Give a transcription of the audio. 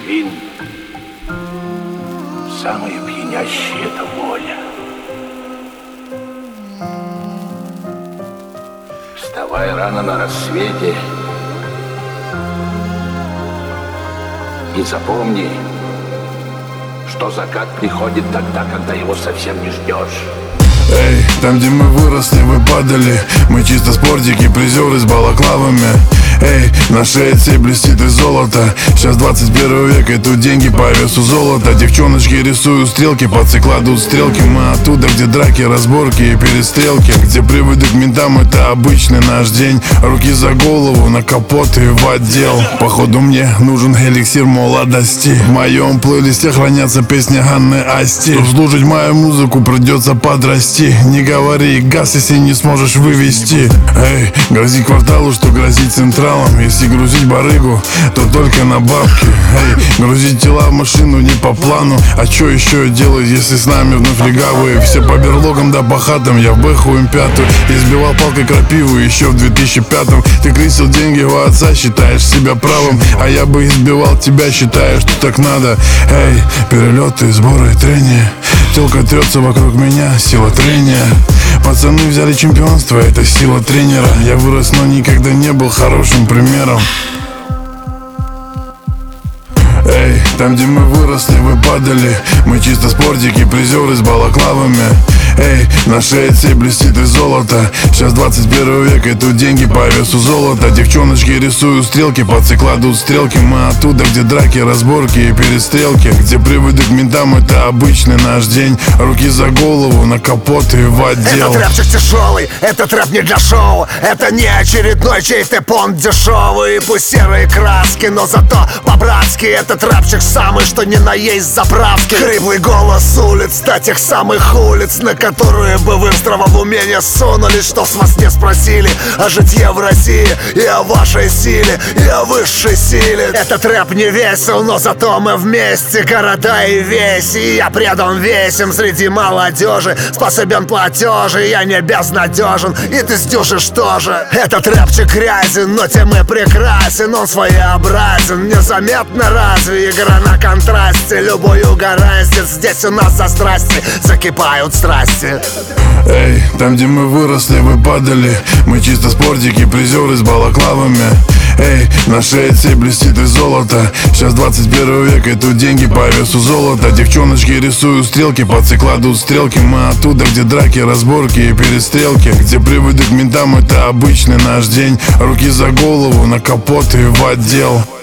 вин. Самое пьянящее — это воля. Вставай рано на рассвете и запомни, что закат приходит тогда, когда его совсем не ждешь. Эй, там, где мы выросли, вы падали. Мы чисто спортики, призеры с балаклавами. Эй, на шее цепь блестит из золота. Сейчас 21 век, и тут деньги по весу золота. Девчоночки рисуют стрелки, пацы кладут стрелки. Мы оттуда, где драки, разборки и перестрелки. Где приводы к ментам, это обычный наш день. Руки за голову, на капот и в отдел. Походу мне нужен эликсир молодости. В моем плейлисте хранятся песни Анны Асти. Чтоб слушать мою музыку, придется подрасти. Не говори газ, если не сможешь вывести. Эй, грози кварталу, что грозит централом. Если грузить барыгу, то только на бабки. Эй, грузить тела в машину не по плану. А что еще делать, если с нами вновь легавые? Все по берлогам да по хатам, я в бэху им пятую. Избивал палкой крапиву еще в 2005-м. Ты крысил деньги у отца, считаешь себя правым. А я бы избивал тебя, считая, что так надо. Эй, перелеты, сборы, трения. Телка трется вокруг меня, сила трения. Пацаны взяли чемпионство, это сила тренера. Я вырос, но никогда не был хорошим примером. Эй, там, где мы выросли, вы падали. Мы чисто спортики, призеры с балаклавами. Эй, на шее цепь блестит из золота. Сейчас 21 век, и тут деньги по весу золота. Девчоночки рисуют стрелки, пацы кладут стрелки. Мы оттуда, где драки, разборки и перестрелки. Где приводы к ментам, это обычный наш день. Руки за голову, на капот и в отдел. Этот рэпчик тяжелый, этот рэп не для шоу. Это не очередной чей-то понт дешевый. Пусть серые краски, но зато по-братски. Этот рэпчик самый, что ни на есть заправки. Хриплый голос улиц, до тех самых улиц, на которые бы вы в здравом уме не сунулись. Что с вас не спросили о житье в России и о вашей силе, и о высшей силе. Этот рэп не весел, но зато мы вместе, города и весь. И я предан весим среди молодежи. Способен платежи, я не безнадежен, и ты сдюжишь тоже. Этот рэпчик грязен, но тем и прекрасен. Он своеобразен, незаметно разве. Игра на контрасте, любой угораздит. Здесь у нас за страсти закипают страсти. Эй, там, где мы выросли, вы падали. Мы чисто спортики, призеры с балаклавами. Эй, на шее цепь блестит из золота. Сейчас 21 век, и тут деньги по весу золота. Девчоночки рисуют стрелки, пацы кладут стрелки. Мы оттуда, где драки, разборки и перестрелки. Где приводы к ментам, это обычный наш день. Руки за голову, на капот и в отдел.